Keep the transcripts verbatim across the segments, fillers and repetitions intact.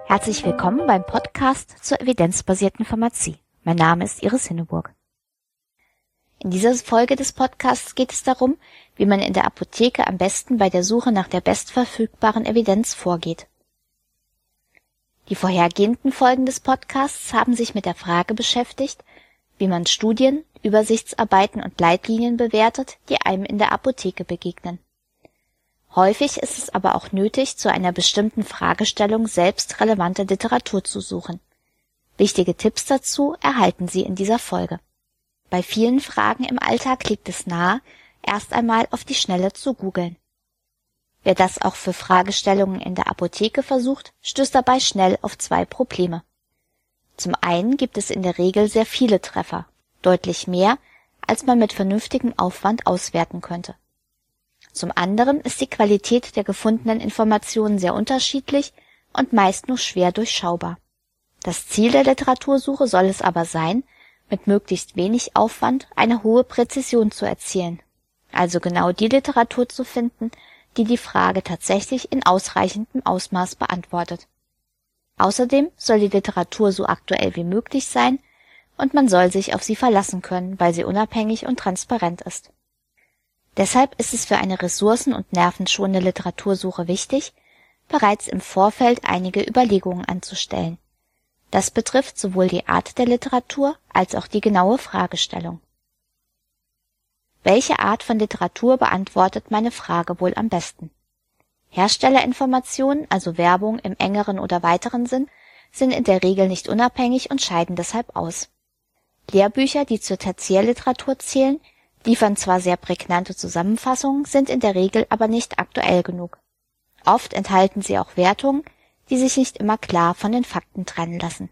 Herzlich willkommen beim Podcast zur evidenzbasierten Pharmazie. Mein Name ist Iris Hinneburg. In dieser Folge des Podcasts geht es darum, wie man in der Apotheke am besten bei der Suche nach der bestverfügbaren Evidenz vorgeht. Die vorhergehenden Folgen des Podcasts haben sich mit der Frage beschäftigt, wie man Studien, Übersichtsarbeiten und Leitlinien bewertet, die einem in der Apotheke begegnen. Häufig ist es aber auch nötig, zu einer bestimmten Fragestellung selbst relevante Literatur zu suchen. Wichtige Tipps dazu erhalten Sie in dieser Folge. Bei vielen Fragen im Alltag liegt es nahe, erst einmal auf die Schnelle zu googeln. Wer das auch für Fragestellungen in der Apotheke versucht, stößt dabei schnell auf zwei Probleme. Zum einen gibt es in der Regel sehr viele Treffer, deutlich mehr, als man mit vernünftigem Aufwand auswerten könnte. Zum anderen ist die Qualität der gefundenen Informationen sehr unterschiedlich und meist nur schwer durchschaubar. Das Ziel der Literatursuche soll es aber sein, mit möglichst wenig Aufwand eine hohe Präzision zu erzielen, also genau die Literatur zu finden, die die Frage tatsächlich in ausreichendem Ausmaß beantwortet. Außerdem soll die Literatur so aktuell wie möglich sein und man soll sich auf sie verlassen können, weil sie unabhängig und transparent ist. Deshalb ist es für eine ressourcen- und nervenschonende Literatursuche wichtig, bereits im Vorfeld einige Überlegungen anzustellen. Das betrifft sowohl die Art der Literatur als auch die genaue Fragestellung. Welche Art von Literatur beantwortet meine Frage wohl am besten? Herstellerinformationen, also Werbung im engeren oder weiteren Sinn, sind in der Regel nicht unabhängig und scheiden deshalb aus. Lehrbücher, die zur Tertiärliteratur zählen, liefern zwar sehr prägnante Zusammenfassungen, sind in der Regel aber nicht aktuell genug. Oft enthalten sie auch Wertungen, die sich nicht immer klar von den Fakten trennen lassen.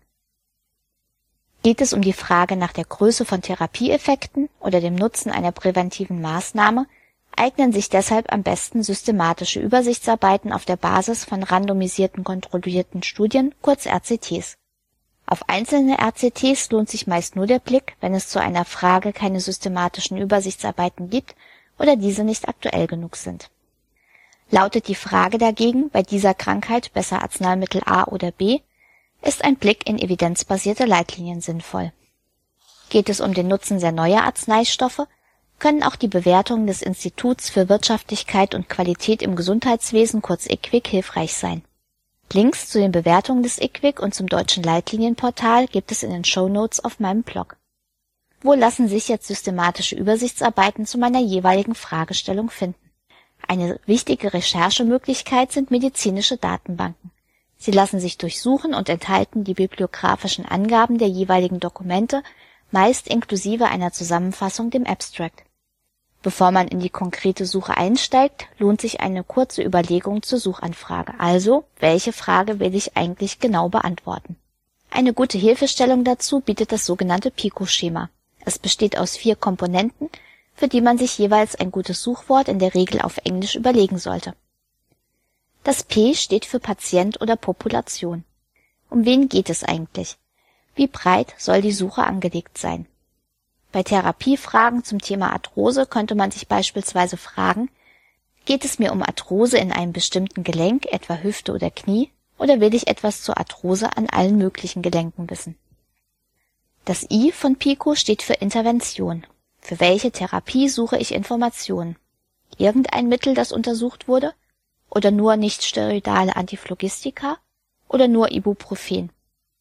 Geht es um die Frage nach der Größe von Therapieeffekten oder dem Nutzen einer präventiven Maßnahme, eignen sich deshalb am besten systematische Übersichtsarbeiten auf der Basis von randomisierten kontrollierten Studien, kurz R C Ts. Auf einzelne R C Ts lohnt sich meist nur der Blick, wenn es zu einer Frage keine systematischen Übersichtsarbeiten gibt oder diese nicht aktuell genug sind. Lautet die Frage dagegen bei dieser Krankheit besser Arzneimittel A oder B, ist ein Blick in evidenzbasierte Leitlinien sinnvoll. Geht es um den Nutzen sehr neuer Arzneistoffe, können auch die Bewertungen des Instituts für Wirtschaftlichkeit und Qualität im Gesundheitswesen, kurz I Q W I C, hilfreich sein. Links zu den Bewertungen des I Q W I C und zum deutschen Leitlinienportal gibt es in den Shownotes auf meinem Blog. Wo lassen sich jetzt systematische Übersichtsarbeiten zu meiner jeweiligen Fragestellung finden? Eine wichtige Recherchemöglichkeit sind medizinische Datenbanken. Sie lassen sich durchsuchen und enthalten die bibliografischen Angaben der jeweiligen Dokumente, meist inklusive einer Zusammenfassung, dem Abstract. Bevor man in die konkrete Suche einsteigt, lohnt sich eine kurze Überlegung zur Suchanfrage. Also, welche Frage will ich eigentlich genau beantworten? Eine gute Hilfestellung dazu bietet das sogenannte Pico-Schema. Es besteht aus vier Komponenten, für die man sich jeweils ein gutes Suchwort in der Regel auf Englisch überlegen sollte. Das P steht für Patient oder Population. Um wen geht es eigentlich? Wie breit soll die Suche angelegt sein? Bei Therapiefragen zum Thema Arthrose könnte man sich beispielsweise fragen, geht es mir um Arthrose in einem bestimmten Gelenk, etwa Hüfte oder Knie, oder will ich etwas zur Arthrose an allen möglichen Gelenken wissen? Das I von Pico steht für Intervention. Für welche Therapie suche ich Informationen? Irgendein Mittel, das untersucht wurde? Oder nur nichtsteroidale Antiphlogistika? Oder nur Ibuprofen?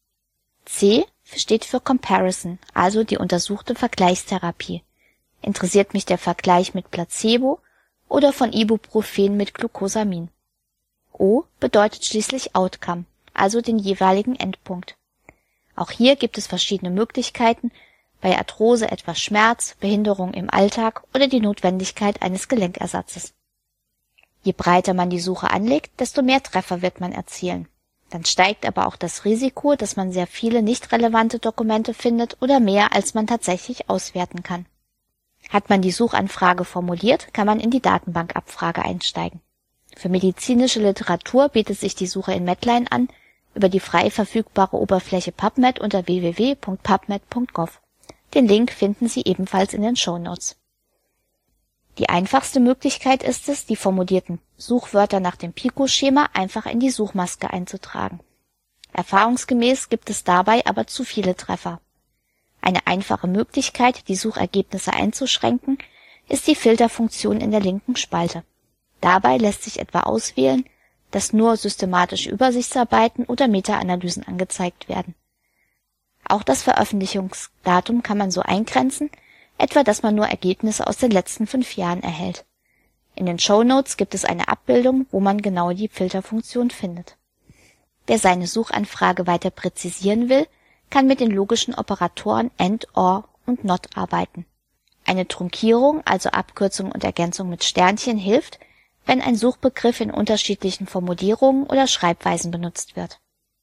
C steht für Comparison, also die untersuchte Vergleichstherapie. Interessiert mich der Vergleich mit Placebo oder von Ibuprofen mit Glucosamin? O bedeutet schließlich Outcome, also den jeweiligen Endpunkt. Auch hier gibt es verschiedene Möglichkeiten, bei Arthrose etwa Schmerz, Behinderung im Alltag oder die Notwendigkeit eines Gelenkersatzes. Je breiter man die Suche anlegt, desto mehr Treffer wird man erzielen. Dann steigt aber auch das Risiko, dass man sehr viele nicht relevante Dokumente findet oder mehr, als man tatsächlich auswerten kann. Hat man die Suchanfrage formuliert, kann man in die Datenbankabfrage einsteigen. Für medizinische Literatur bietet sich die Suche in Medline an, über die frei verfügbare Oberfläche PubMed unter w w w punkt pubmed punkt gov. Den Link finden Sie ebenfalls in den Shownotes. Die einfachste Möglichkeit ist es, die formulierten Suchwörter nach dem Pico-Schema einfach in die Suchmaske einzutragen. Erfahrungsgemäß gibt es dabei aber zu viele Treffer. Eine einfache Möglichkeit, die Suchergebnisse einzuschränken, ist die Filterfunktion in der linken Spalte. Dabei lässt sich etwa auswählen, dass nur systematische Übersichtsarbeiten oder Meta-Analysen angezeigt werden. Auch das Veröffentlichungsdatum kann man so eingrenzen, etwa dass man nur Ergebnisse aus den letzten fünf Jahren erhält. In den Shownotes gibt es eine Abbildung, wo man genau die Filterfunktion findet. Wer seine Suchanfrage weiter präzisieren will, kann mit den logischen Operatoren AND, OR und NOT arbeiten. Eine Trunkierung, also Abkürzung und Ergänzung mit Sternchen, hilft, wenn ein Suchbegriff in unterschiedlichen Formulierungen oder Schreibweisen benutzt wird.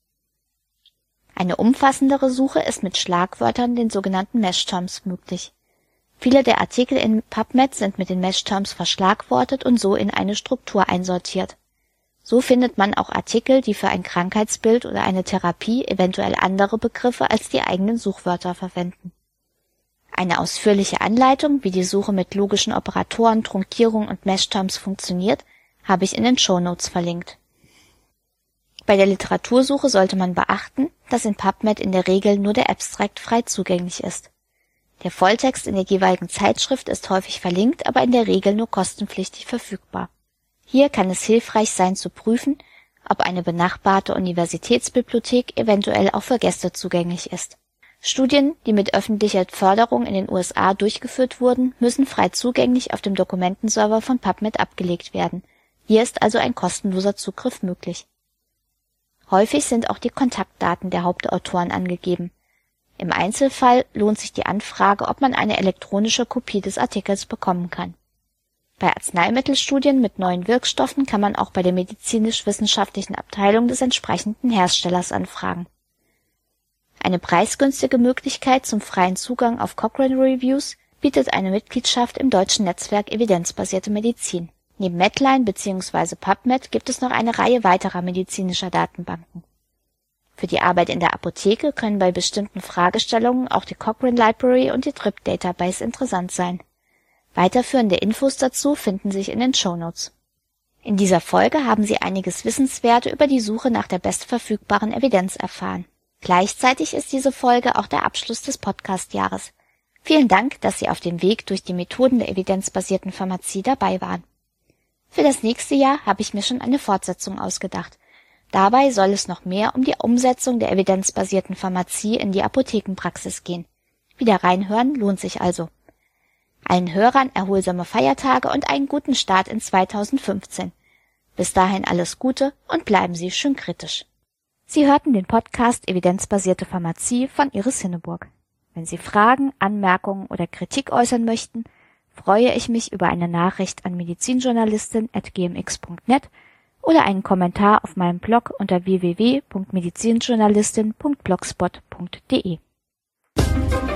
Eine umfassendere Suche ist mit Schlagwörtern, den sogenannten Mesh-Terms, möglich. Viele der Artikel in PubMed sind mit den Mesh-Terms verschlagwortet und so in eine Struktur einsortiert. So findet man auch Artikel, die für ein Krankheitsbild oder eine Therapie eventuell andere Begriffe als die eigenen Suchwörter verwenden. Eine ausführliche Anleitung, wie die Suche mit logischen Operatoren, Trunkierung und Mesh-Terms funktioniert, habe ich in den Shownotes verlinkt. Bei der Literatursuche sollte man beachten, dass in PubMed in der Regel nur der Abstract frei zugänglich ist. Der Volltext in der jeweiligen Zeitschrift ist häufig verlinkt, aber in der Regel nur kostenpflichtig verfügbar. Hier kann es hilfreich sein zu prüfen, ob eine benachbarte Universitätsbibliothek eventuell auch für Gäste zugänglich ist. Studien, die mit öffentlicher Förderung in den U S A durchgeführt wurden, müssen frei zugänglich auf dem Dokumentenserver von PubMed abgelegt werden. Hier ist also ein kostenloser Zugriff möglich. Häufig sind auch die Kontaktdaten der Hauptautoren angegeben. Im Einzelfall lohnt sich die Anfrage, ob man eine elektronische Kopie des Artikels bekommen kann. Bei Arzneimittelstudien mit neuen Wirkstoffen kann man auch bei der medizinisch-wissenschaftlichen Abteilung des entsprechenden Herstellers anfragen. Eine preisgünstige Möglichkeit zum freien Zugang auf Cochrane Reviews bietet eine Mitgliedschaft im deutschen Netzwerk Evidenzbasierte Medizin. Neben Medline bzw. PubMed gibt es noch eine Reihe weiterer medizinischer Datenbanken. Für die Arbeit in der Apotheke können bei bestimmten Fragestellungen auch die Cochrane Library und die T R I P Database interessant sein. Weiterführende Infos dazu finden sich in den Shownotes. In dieser Folge haben Sie einiges Wissenswerte über die Suche nach der bestverfügbaren Evidenz erfahren. Gleichzeitig ist diese Folge auch der Abschluss des Podcast-Jahres. Vielen Dank, dass Sie auf dem Weg durch die Methoden der evidenzbasierten Pharmazie dabei waren. Für das nächste Jahr habe ich mir schon eine Fortsetzung ausgedacht. Dabei soll es noch mehr um die Umsetzung der evidenzbasierten Pharmazie in die Apothekenpraxis gehen. Wieder reinhören lohnt sich also. Allen Hörern erholsame Feiertage und einen guten Start in zweitausendfünfzehn. Bis dahin alles Gute und bleiben Sie schön kritisch. Sie hörten den Podcast Evidenzbasierte Pharmazie von Iris Hinneburg. Wenn Sie Fragen, Anmerkungen oder Kritik äußern möchten, freue ich mich über eine Nachricht an medizinjournalistin at g m x punkt net oder einen Kommentar auf meinem Blog unter w w w punkt medizinjournalistin punkt blogspot punkt de.